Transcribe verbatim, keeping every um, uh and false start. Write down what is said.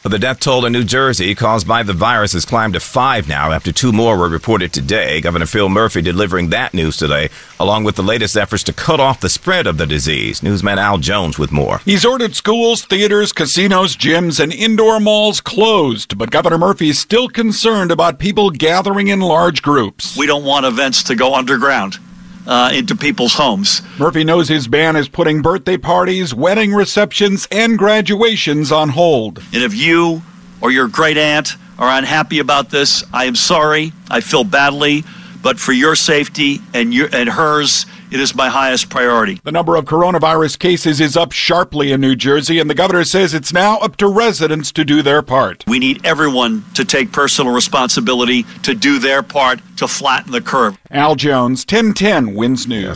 The death toll in New Jersey caused by the virus has climbed to five now after two more were reported today. Governor Phil Murphy delivering that news today, along with the latest efforts to cut off the spread of the disease. Newsman Al Jones with more. He's ordered schools, theaters, casinos, gyms, and indoor malls closed, but Governor Murphy is still concerned about people gathering in large groups. We don't want events to go underground. Uh, into people's homes. Murphy knows his ban is putting birthday parties, wedding receptions, and graduations on hold. And if you or your great aunt are unhappy about this, I am sorry. I feel badly, but for your safety and your and hers, it is my highest priority. The number of coronavirus cases is up sharply in New Jersey, and the governor says it's now up to residents to do their part. We need everyone to take personal responsibility to do their part to flatten the curve. Al Jones, ten ten Wins News.